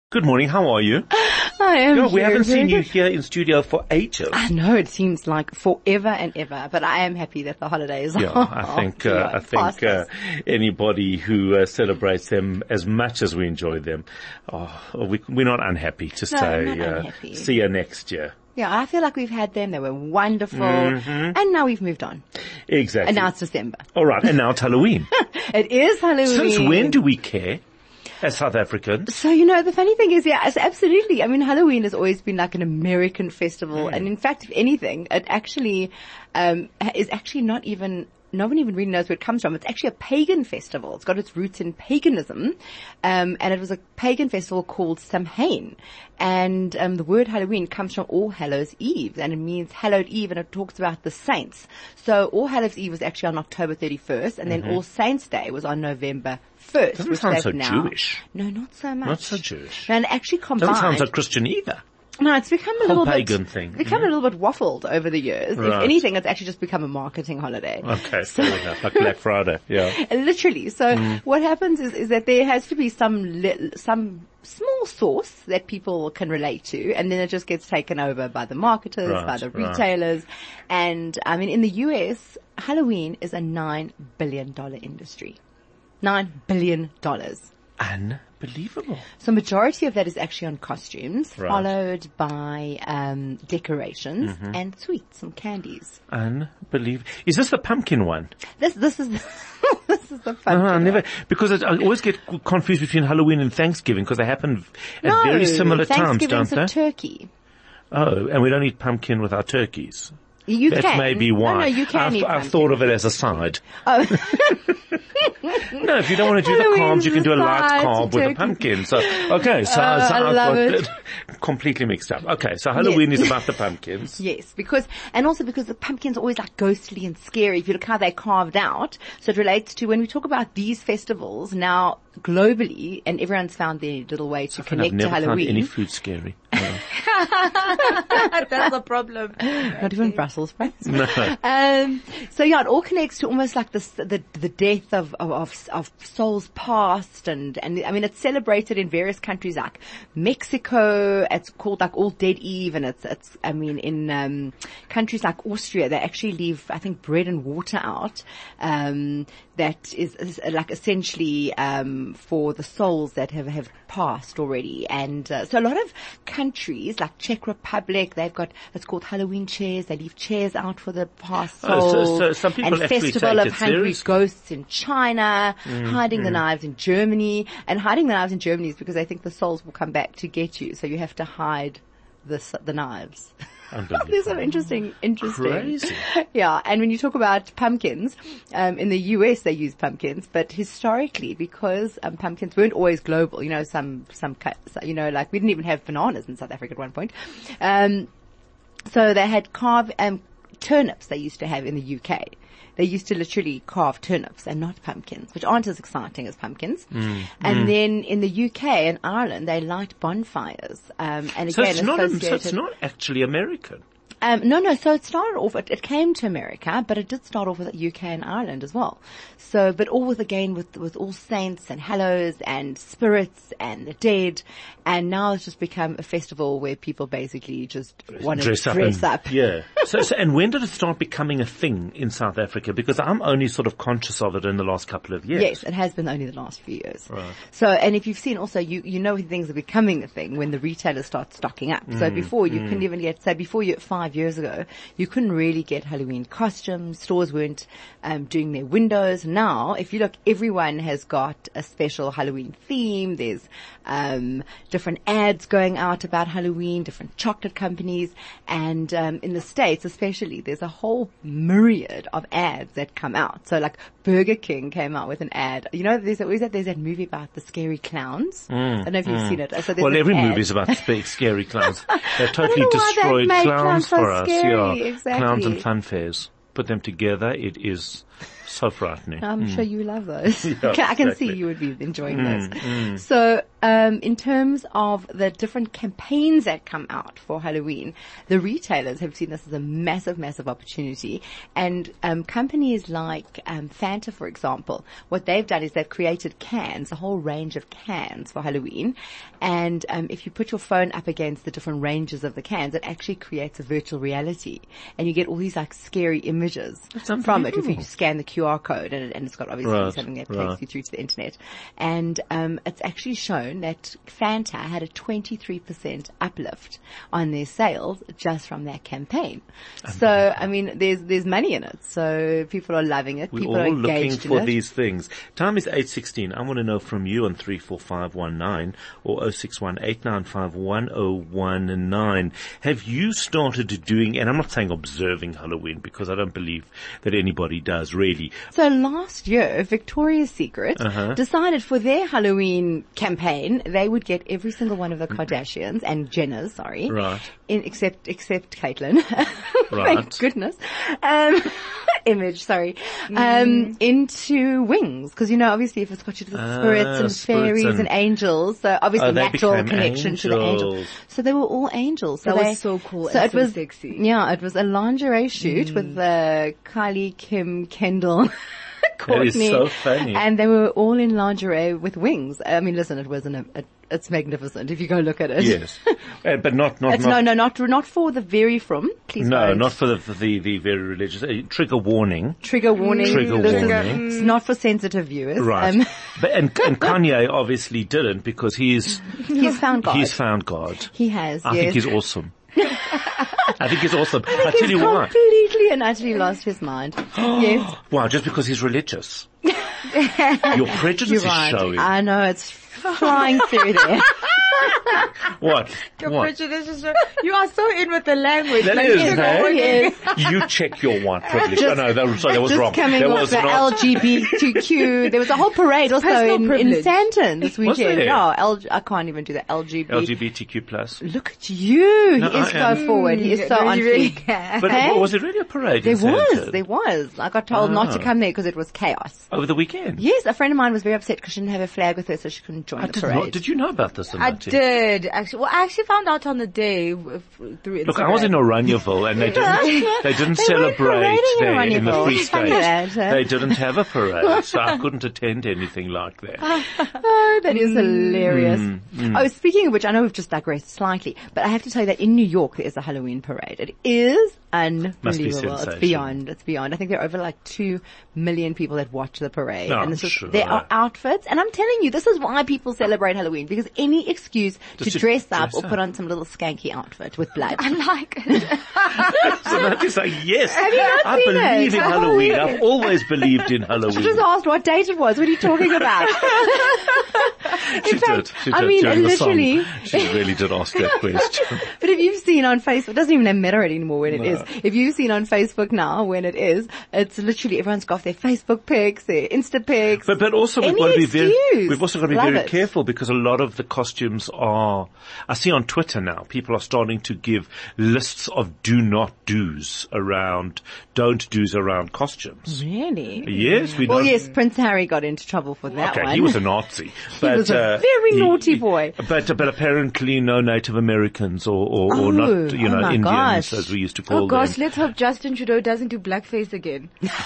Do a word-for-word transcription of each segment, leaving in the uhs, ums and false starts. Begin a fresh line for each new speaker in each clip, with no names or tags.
Good morning. How are you?
I am.
God, we haven't seen
good.
you here in studio for ages.
I know it seems like forever and ever, but I am happy that the holidays
Yeah,
are.
I think uh, I think uh, anybody who uh, celebrates them as much as we enjoy them, oh, we, we're not unhappy to
No,
say
not
uh,
unhappy.
see you next year.
Yeah, I feel like we've had them. They were wonderful,
Mm-hmm.
and now we've moved on.
Exactly.
And now it's December.
All right, and now it's Halloween.
It is Halloween.
Since when do we care as South Africans?
So, you know, the funny thing is, yeah, it's absolutely. I mean, Halloween has always been like an American festival.
Mm.
And in fact, if anything, it actually, um, is actually not even, no one even really knows where it comes from. It's actually a pagan festival. It's got its roots in paganism. Um, and it was a pagan festival called Samhain. And, um, the word Halloween comes from All Hallows Eve, and it means hallowed Eve, and it talks about the saints. So All Hallows Eve was actually on October thirty-first, and then mm-hmm. All Saints Day was on November first.
Doesn't
which
sound so
now,
Jewish.
No, not so much.
Not so Jewish.
And actually combined.
Doesn't sound so Christian either.
No, it's become a
Whole
little
pagan
bit,
thing.
become
Mm-hmm.
a little bit waffled over the years.
Right.
If anything, it's actually just become a marketing holiday.
Okay,
So-
fair enough. Like Black Friday, yeah.
Literally. So
Mm.
what happens is, is that there has to be some li- some small source that people can relate to, and then it just gets taken over by the marketers,
Right,
by the
right.
retailers. And I mean, in the U S, Halloween is a nine billion dollars industry. Nine billion dollars.
Unbelievable.
So majority of that is actually on costumes,
Right.
followed by um, decorations
Mm-hmm.
and sweets and candies.
Unbelievable. Is this the pumpkin one?
This this is this is the fun.
No, I never, because I, I always get confused between Halloween and Thanksgiving because they happen at
No,
very similar times, don't
Thanksgiving's
they?
a turkey.
Oh, and we don't eat pumpkin with our turkeys.
You
That
can.
may be why.
No, no, you can
I've,
eat
I've
pumpkin.
thought of it as a side.
Oh.
No, if you don't want to do the
Halloween's
carbs, you can do a
the
light
side
carb
to
with a
turkey.
pumpkin. So, okay, so,
Uh,
so
I
I've
love
got
it.
completely mixed up. Okay, so Halloween
Yes.
is about the pumpkins.
Yes, because, and also because the pumpkin's always like ghostly and scary if you look how they're carved out. So it relates to when we talk about these festivals now globally, and everyone's found their little way to
And I've
connect to
never found
Halloween.
any food scary. No.
That's a problem. Not even Brussels sprouts.
No.
Um, so yeah, it all connects to almost like the the, the death of, of of of souls past, and and I mean it's celebrated in various countries like Mexico. It's called like All Dead Eve, and it's it's I mean in um, countries like Austria they actually leave I think bread and water out. Um, that is, is like essentially um, for the souls that have have passed already, and uh, so a lot of countries like Czech Republic, they've got, it's called Halloween chairs. They leave chairs out for the past
Oh,
souls.
so- so some people
and
actually
Festival
take
of
it
Hungry
seriously.
Ghosts in China, hiding the knives in Germany. And hiding the knives in Germany is because they think the souls will come back to get you. So you have to hide the, s- the knives.
Unbelievable.
There's some interesting, interesting.
Crazy.
Yeah, and when you talk about pumpkins, um, in the U S they use pumpkins, but historically, because um, pumpkins weren't always global, you know, some, some, cut- you know, like we didn't even have bananas in South Africa at one point. Um, so they had carved um, turnips they used to have in the U K. They used to literally carve turnips and not pumpkins, which aren't as exciting as pumpkins.
Mm.
And then in the U K and Ireland, they light bonfires. Um, and
So
again,
it's not, a, so
associated.
it's not actually American.
Um, no, no. So it started off. It, it came to America, but it did start off with the U K and Ireland as well. So, but all with again with with All Saints and Hallows and spirits and the dead, and now it's just become a festival where people basically just want to
Dress up.
dress
and-
up.
Yeah. So, so, and when did it start becoming a thing in South Africa? Because I'm only sort of conscious of it in the last couple of years.
Yes, it has been only the last few years.
Right.
So, and if you've seen also, you, you know when things are becoming a thing when the retailers start stocking up. So before you couldn't even get, so before you, five years ago, you couldn't really get Halloween costumes. Stores weren't um, doing their windows. Now, if you look, everyone has got a special Halloween theme. There's um, different ads going out about Halloween, different chocolate companies, and um, in the States especially, there's a whole myriad of ads that come out. So like Burger King came out with an ad. You know, there's always that, there's that movie about the scary clowns. I don't know if you've seen it. So there's
Well,
an
every
ad.
movie's about big, scary clowns. They totally
know why they
destroyed
made
clowns
clowns so
for us.
scary,
Yeah,
exactly.
clowns and fun fairs. Put them together, it is so frightening.
I'm sure you love those.
Yeah,
I can
exactly.
see you would be enjoying those. So um, in terms of the different campaigns that come out for Halloween, the retailers have seen this as a massive, massive opportunity. And um, companies like um, Fanta, for example, what they've done is they've created cans, a whole range of cans for Halloween. And um, if you put your phone up against the different ranges of the cans, it actually creates a virtual reality. And you get all these like scary images from it if you scan the Q R code. And, it, and it's got obviously
right,
something that
right.
takes you through to the internet. And um, it's actually shown that Fanta had a twenty-three percent uplift on their sales just from that campaign. So, I mean, there's there's money in it. So people are loving it.
We're
people
all
are engaged
looking for
in it.
these things. Time is eight sixteen. I want to know from you on three four five one nine or oh six one eight nine five one oh one nine. Have you started doing, and I'm not saying observing Halloween because I don't believe that anybody does really.
So last year, Victoria's Secret
Uh-huh.
decided for their Halloween campaign, they would get every single one of the Kardashians and Jenners, sorry,
Right.
in, except except Caitlyn.
Right.
Thank goodness. Um, image, sorry, um, into wings because you know obviously if it's got you to the
Ah,
spirits and
spirits
fairies
and-
and, angels, so obviously
Oh, they
natural
became
connection to the angels.
angels.
So they were all angels. So
That was
they-
so cool
So
and
it
so
was
sexy.
Yeah, it was a lingerie shoot with uh, Kylie, Kim, Kendall.
That is
Courtney,
so funny.
and they were all in lingerie with wings. I mean, listen, it wasn't a, a it's magnificent if you go look at it.
Yes. Uh, but not, not,
It's,
not.
no, no, not not for the very from. Please
No,
don't.
not for the, for the, the very religious. Uh, trigger warning.
Trigger warning.
Trigger
This is-
warning.
It's not for sensitive viewers.
Right.
Um,
but, and, and Kanye obviously didn't because he's,
he's found God.
he's found God.
He has.
I
yes.
think he's awesome. I think he's awesome. I tell
He's
you why.
completely and utterly lost his mind. Yes.
Why? Just because he's religious. Your prejudice
You're
is
right.
showing.
I know it's flying through there.
What?
Your
What?
prejudice is so- you are so in with the language.
That
Like,
is,
you know,
hey?
when you-
Yes.
You check your white privilege. oh no, that, sorry, that was
Just
wrong.
coming
That
off
was
the
not.
L G B T Q. There was a whole parade also
Personal
in, in
privilege.
Stanton this
Was
weekend.
there?
Yeah, L- I can't even do the L G B T.
L G B T Q plus.
Look at you.
No,
he is
I
so
am.
forward. He is so
No,
on
you really
fleek.
can.
But
Hey?
was it really a parade?
There
in Sandton?
was, there was. I got told not to
Ah.
come there because it was chaos.
Over the weekend?
Yes, a friend of mine was very upset because she didn't have a flag with her, so she couldn't join
I
the
did
parade.
not. Did you know about this?
I
Amati?
did actually. Well, I actually found out on the day w- f- through Instagram.
Look, I was in Oranieville and they didn't, they didn't
They
celebrate
weren't parading
there in the
Oranieville.
Free
Funny
State.
that, huh?
They didn't have a parade, so I couldn't attend anything like that.
Oh, that is hilarious.
Mm,
Oh, speaking of which, I know we've just digressed slightly, but I have to tell you that in New York there is a Halloween parade. It is unbelievable. It's
sensation.
beyond. It's beyond. I think there are over like two million people that watch the parade.
Oh,
and
I'm
this is,
sure.
there are outfits, and I'm telling you, this is why people celebrate Halloween, because any excuse to,
Just to
dress up
dress
or
up.
put on some little skanky outfit with blood.
I like it.
So that is like, yes,
Have you not
I
seen
believe
it?
in
Oh,
Halloween.
yeah.
I've always believed in
I
Halloween.
just asked what date it was. What are you talking about?
She
In fact,
did. She
I
did
mean,
during the
literally-
song. She really did ask that question.
But if you've seen on Facebook, it doesn't even matter anymore when it
No.
is. If you've seen on Facebook now when it is, it's literally everyone's got their Facebook pics, their Insta pics.
But but also we've
Any
got to be very
excuse.
we've also got to be
Love
very
it.
careful because a lot of the costumes are. I see on Twitter now people are starting to give lists of do not do's around don't do's around costumes.
Really?
Yes, we
Well,
know.
yes, Prince Harry got into trouble for that
Okay,
one.
he was a Nazi. But,
was a
uh,
very naughty boy.
But but apparently no Native Americans or or,
Oh,
or not you
oh
know
my
Indians
gosh.
as we used to call
Oh gosh,
them.
let's hope Justin Trudeau doesn't do blackface again.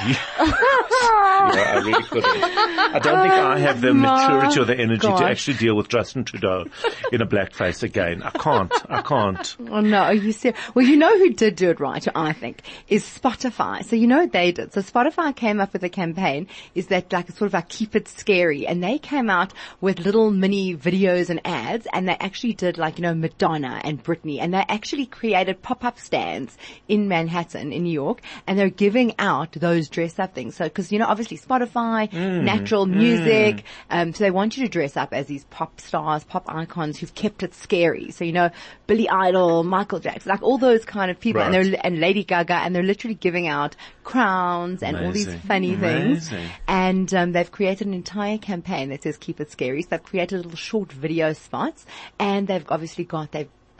Yeah, I really couldn't. I don't think I have the
Oh my
maturity or the energy
gosh.
to actually deal with Justin Trudeau in a blackface again. I can't. I can't.
Oh no, are you serious? Well, you know who did do it right, I think, is Spotify. So you know what they did. So Spotify came up with a campaign, is that like sort of like keep it scary. And they came out with little mini videos and ads, and they actually did like, you know, Madonna and Britney, and they actually created pop-up stands in Manhattan, in New York, and they're giving out those dress up things. So, cause you know, obviously Spotify,
Mm.
natural music, um, so they want you to dress up as these pop stars, pop icons who've kept it scary. So, you know, Billy Idol, Michael Jackson, like all those kind of people, and
Right.
they're, and Lady Gaga, and they're literally giving out crowns and all these
Amazing.
funny things.
Amazing.
And, um, they've created an entire campaign that says keep it scary. So they've created little short video spots, and they've obviously got, they've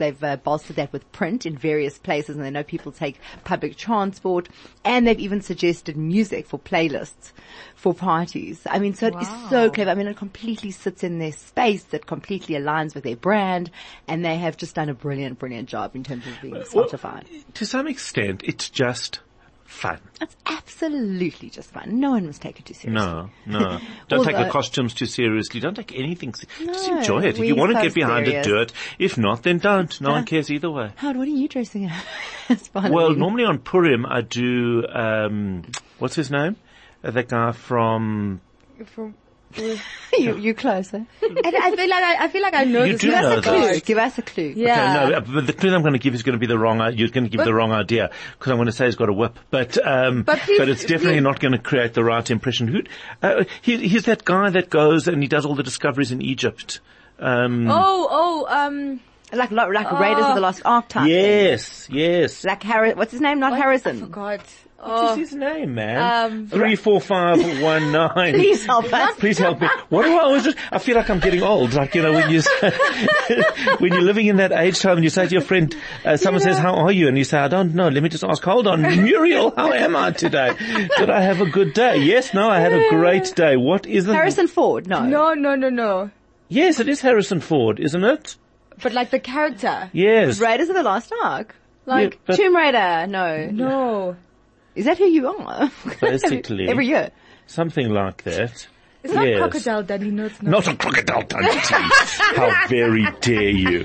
they've uh, bolstered that with print in various places, and they know people take public transport, and they've even suggested music for playlists for parties. I mean, so it is so clever. I mean, it completely sits in their space that completely aligns with their brand, and they have just done a brilliant, brilliant job in terms of being Spotify.
Well, to some extent, it's just fun.
It's absolutely just fun. No one must take it too seriously.
No, no. Don't take
Although-
the costumes too seriously. Don't take anything. se- Just
No,
enjoy it. If you
we're
want to
so
get behind
serious.
it, do it. If not, then don't. No one cares either way.
Howard, what are you dressing as?
Well, normally on Purim, I do, um, what's his name? Uh, that guy from,
From,
you, you're closer.
I, I feel like I, I feel like I know
You
this.
do
Give
know
us a
that.
clue. Give us a clue.
Yeah.
Okay, no, but the clue I'm going to give is going to be the wrong, you're going to give the wrong idea, because I'm going to say he's got a whip. But, um,
But
but,
please-
it's definitely
please-
not going to create the right impression. Who, uh, he, he's that guy that goes and he does all the discoveries in Egypt. Um,
Oh, oh, um,
Like, like, like Raiders of the Lost Ark type thing.
yes, yes.
Like Harry, what's his name? Not
I
Harrison.
forgot.
What's
Oh,
his name, man?
Um,
Three, four, five, one, nine.
Please help us.
Please help me. What do I always do? I feel like I'm getting old. Like, you know, when you, when you're living in that age time and you say to your friend, uh, someone says, how are you? And you say, I don't know. Let me just ask, hold on, Muriel, how am I today? Did I have a good day? Yes, no, I had a great day. What is it?
Harrison Ford. No.
no, no, no, no.
Yes, it is Harrison Ford, isn't it?
But like the character.
Yes.
Raiders of the Lost Ark.
Like,
Yeah, but
Tomb Raider. No.
no.
Is that who you are?
basically,
Every year.
something like that.
It's not
Yes.
Crocodile Dundee, no, it's not.
Not a crocodile Dundee. How very dare you.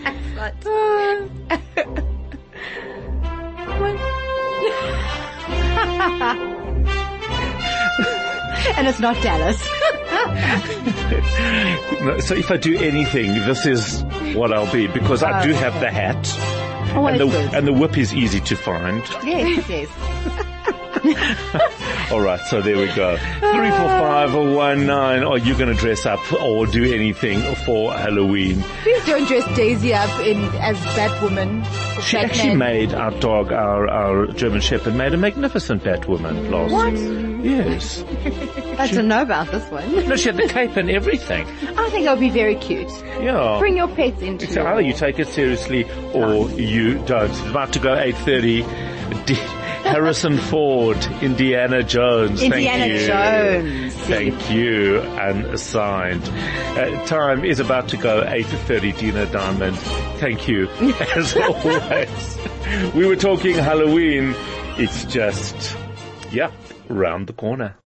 And it's not Dallas.
No, so if I do anything, this is what I'll be, because I do have the hat,
Always
and the,
good.
and the whip is easy to find.
Yes, yes.
All right, so there we go. Three, four, five, or one, nine. Are you going to dress up or do anything for Halloween?
Please don't dress Daisy up in as Batwoman. or
She
Batman.
actually made our dog, our our German Shepherd, made a magnificent Batwoman last.
What?
Yes.
I don't know about this one.
No, she had the cape and everything.
I think it would be very cute.
Yeah.
Bring your pets into
It's
your-
either you take it seriously or you don't. It's about to go eight thirty. D- Harrison Ford, Indiana Jones.
Indiana
Thank you.
Jones.
Thank you. Unassigned. Uh, time is about to go eight thirty. Dina Diamond. Thank you. As always. We were talking Halloween. It's just, yeah, round the corner.